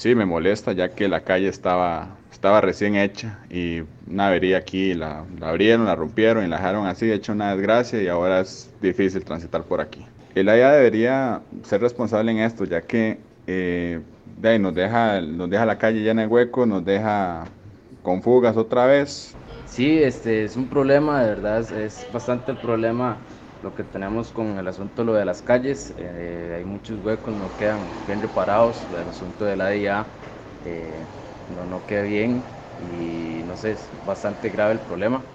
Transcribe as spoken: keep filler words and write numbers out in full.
sí me molesta ya que la calle estaba, estaba recién hecha y una avería aquí, la, la abrieron, la rompieron y la dejaron así, hecha una desgracia y ahora es difícil transitar por aquí. El A I A debería ser responsable en esto, ya que eh, de ahí nos deja, nos deja la calle llena de huecos, nos deja con fugas otra vez. Sí, este es un problema, de verdad, es, es bastante el problema lo que tenemos con el asunto lo de las calles. Eh, hay muchos huecos, no quedan bien reparados, el asunto de la I A eh, no, no queda bien y no sé, es bastante grave el problema.